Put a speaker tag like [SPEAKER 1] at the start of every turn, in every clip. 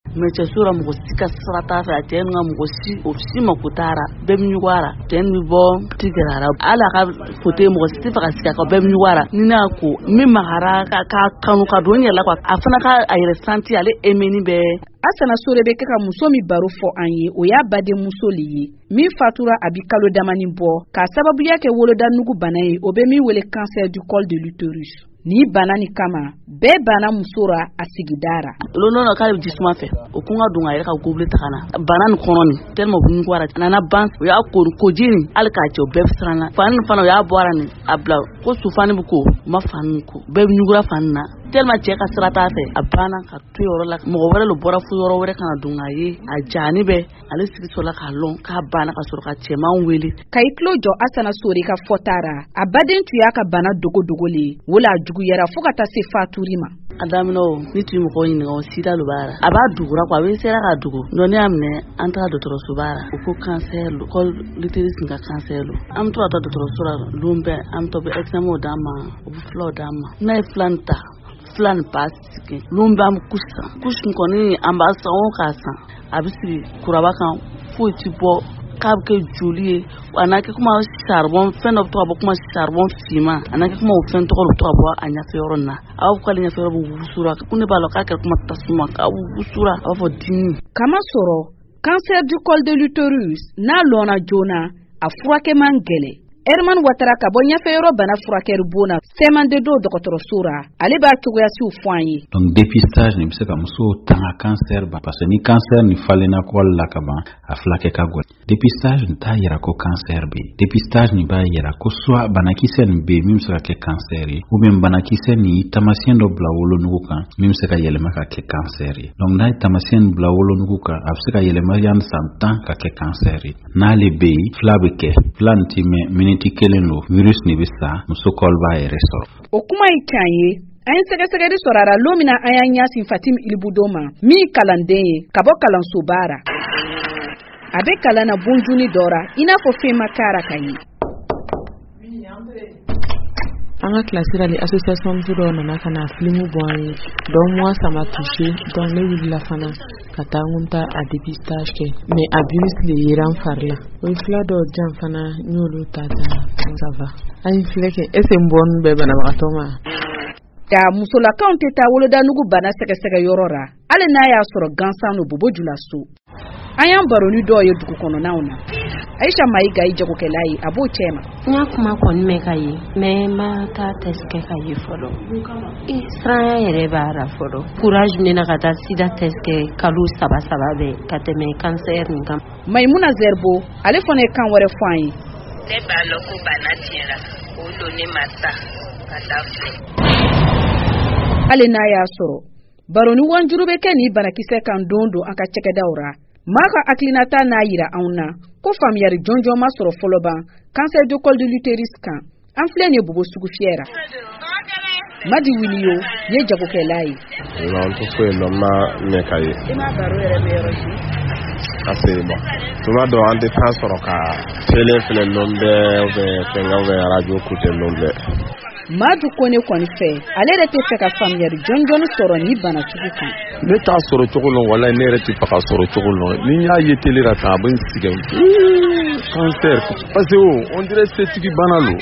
[SPEAKER 1] meche sura mɔgɔ si ka sira t'a fɛ a cɛ nga mɔgɔ si o si ma ko taara bɛɛ bɛ ɲugara cɛ ni bɔ tigɛra ala ka fote mɔgɔ si tɛ fɛ ka sigi ka bɛɛ bɛ ɲugara ni n'a ko min magara ka kanu ka don yɛlɛ quoi a fana ka a yɛrɛ santi ale emeni bɛ
[SPEAKER 2] Asana Sore bɛ kɛ ka muso min baro fɔ an ye o y'a baden muso le ye min fatura a bi kalo damani bɔ ka sababuya kɛ woloda nugu bana ye o bɛ min wele cancer du col de l'utérus ni bana ni kama bɛɛ bana muso ra a sigidara
[SPEAKER 1] lonono k'ale jisuma fɛ o kun ka don a yɛrɛ ka gobile ta kana bana ni kɔnɔ ni tellement bu ɲugara nana ban o y'a koji ni hali k'a cɛ o bɛɛ siranna fani fana o y'a bɔra ni a bila ko sufani bu ko ma fani ko bɛɛ bɛ ɲugura fani na tellement cɛ ka sira t'a fɛ a banna ka to yɔrɔ la mɔgɔ wɛrɛ lo bɔra fu yɔrɔ wɛrɛ kana don a ye a jani bɛ ale sigi sɔrɔla k'a lɔn k'a banna ka sɔrɔ ka cɛman wele
[SPEAKER 2] ka i tulo jɔ Asana Sore ka fɔtara a baden tun y'a ka bana dogodogolen wala a juguyara fo ka taa se faturi ma
[SPEAKER 1] a daminɛ o ni tun mɔgɔ ɲininka o sida lo b'ara a b'a dugura quoi a bɛ sera ka dugu nɔni y'a minɛ an taara dɔgɔtɔrɔso b'ara o ko cancer lo col l'utérus ka cancer lo an bɛ to ka taa dɔgɔtɔrɔso la don bɛɛ an bɛ to bɛ examen d'a ma o bɛ fulaw d'a ma n'a ye fila ta fila ni ba sigi lon b'an kusin kɔni an b'a san o k'a san a bɛ sigi kuraba kan foyi ti bɔ k'a bɛ kɛ joli ye a n'a kɛ kuma charbon fɛn dɔ bɛ to ka bɔ kuma charbon finman a n'a kɛ kuma o fɛn tɔgɔ bɛ to ka bɔ a ɲɛfɛ yɔrɔ in na a b'a fɔ k'ale ɲɛfɛ yɔrɔ bɛ wusura ko ne b'a la k'a kɛra kuma tasuma k'a wusura a b'a fɔ dimi
[SPEAKER 2] kama sɔrɔ cancer du col de l'utérus n'a lɔnna joona a furakɛ man gɛlɛn Herman Watara ka bɔ ɲɛfɛyɔrɔ bana furakɛri bona sɛmande do dɔgɔtɔrɔso ra ale b'a cogoyasiw fɔ an ye
[SPEAKER 3] donc dépistage ni bɛ se ka muso tanga cancer ba parce que ni cancer ni falenna kɔl la ka ban a fulakɛ ka gɔlɛn dépistage ni t'a yira ko cancer be dépistage ni b'a yira ko soit banakisɛ ni be min bɛ se ka kɛ cancer ye ou bien banakisɛ ni tamasiyɛn dɔ bila wolonugu kan min bɛ se ka yɛlɛma ka kɛ cancer ye donc n'a ye tamasiyɛn bila wolonugu kan a bɛ se ka yɛlɛma yanni san 10 ka kɛ cancer ye n'ale be yen fila bɛ kɛ fila ni ti mɛn miniti kelen lo virus ni bɛ sa muso kɔl b'a yɛrɛ sɔrɔ
[SPEAKER 2] o kuma ye kan ye an ye sɛgɛsɛgɛli sɔrɔra don min na an y'an ɲɛsin Fatim Ilibudo ma min kalanden ye ka bɔ kalanso baara a bɛ kalan na bonjuni dɔra i n'a fɔ fɛn ma kara ka ye
[SPEAKER 4] an ka kilasi la ni association muso dɔw nana ka na filimu bɔ an ye donc moi ça m'a touché donc ne wulila fana ka taa n ta a dépistage kɛ mais a virus le yera n fari la o ye fila dɔw jan fana n y'olu ta ça va an ye filɛ kɛ est ce que n bɔ ninnu bɛɛ banabagatɔ ma
[SPEAKER 2] ka musolakaw tɛ taa wolodanugu bana sɛgɛsɛgɛ yɔrɔ ra hali n'a y'a sɔrɔ gansan no bobo jula so an y'an baroni dɔw ye dugu kɔnɔnaw na Aisha Maiga i jagokɛla ye a b'o cɛ ma
[SPEAKER 5] n y'a kuma kɔni mɛn ka ye mais n ma taa test kɛ ka ye fɔlɔ siranya yɛrɛ b'a ra fɔlɔ courage ne na ka taa sida test kɛ kalo 3 bɛɛ ka tɛmɛ cancer nin kan
[SPEAKER 2] Maimuna Zerbo ale fana ye kan wɛrɛ fɔ an ye
[SPEAKER 6] ne b'a lɔn ko bana tiɲɛra o don ne ma sa ka taa filɛ
[SPEAKER 2] hali n'a y'a sɔrɔ baroni wanjuru bɛ kɛ ni banakisɛ kan don an ka cɛkɛdaw ra maa ka hakilinata n'a yira anw na ko faamuyari jɔnjɔn ma sɔrɔ fɔlɔ ban cancer du col de l'utérus kan an filɛ nin ye bobo sugu fiyɛra Madi Wiliyo ye jagokɛla ye
[SPEAKER 7] non to foyi lɔn ma ɲɛ ka ye
[SPEAKER 2] i ma baro yɛrɛ bɛ yɔrɔ si
[SPEAKER 7] ka se bon tuma dɔ an tɛ taa sɔrɔ ka tele filɛ lɔn bɛɛ ou bien fɛngɛ ou bien radio kute lɔn bɛɛ
[SPEAKER 2] Madu Kone kɔni fɛ ale yɛrɛ tɛ fɛ ka faamuyari jɔnjɔn sɔrɔ ni bana sugu kan
[SPEAKER 7] ne t'a sɔrɔ cogo lɔn wala ne yɛrɛ tɛ fɛ ka sɔrɔ cogo lɔn ni n y'a ye tele la tan a bɛ n sɛgɛn cancer parce que on dirait setigi bana lo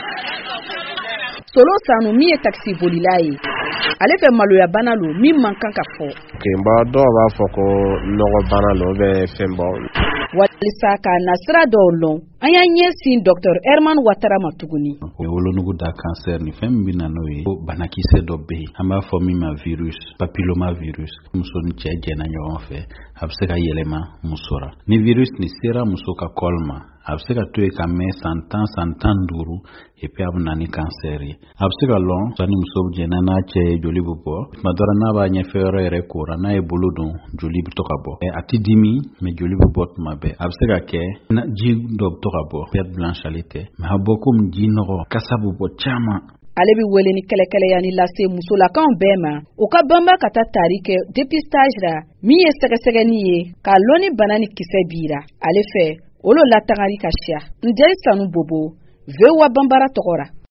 [SPEAKER 2] Solo Sanu min ye taxi bolila ye ale fɛ maloya bana lo min man kan ka fɔ
[SPEAKER 7] kenba dɔw b'a fɔ ko nɔgɔ bana lo bɛ fɛn bɔ
[SPEAKER 2] walisa ka nasira dɔw lɔn an y'an ɲɛsin Dr Herman Watara ma tuguni
[SPEAKER 3] wolonugu da cancer ni fɛn min bɛ na n'o ye ko banakisɛ dɔ bɛ yen an b'a fɔ min ma virus papilloma virus muso ni cɛ jɛna ɲɔgɔn fɛ a bɛ se ka yɛlɛma muso ra ni virus ni sera muso ka kɔl ma a bɛ se ka to yen ka mɛn san 10 san 15 et puis a bɛ na ni cancer ye a bɛ se ka lɔn ni muso jɛna n'a cɛ ye joli bɛ bɔ tuma dɔ la n'a b'a ɲɛfɛ yɔrɔ yɛrɛ kora n'a ye bolo don joli bɛ to ka bɔ a tɛ dimi mais joli bɛ bɔ tuma bɛɛ a bɛ se ka kɛ ji dɔ bɛ to ka bɔ perte blanche ale tɛ mais a bɔ komi ji nɔgɔ kasa bɛ bɔ caman
[SPEAKER 2] ale bɛ wele ni kɛlɛkɛlɛyani lase musolakaw bɛɛ ma u ka banba ka taa tari kɛ dépistage ra min ye sɛgɛsɛgɛni ye k'a lɔn ni bana ni kisɛ bira ale fɛ olo latagari ka siya Ndeye Sanu Bobo VOA Bambara tɔgɔ ra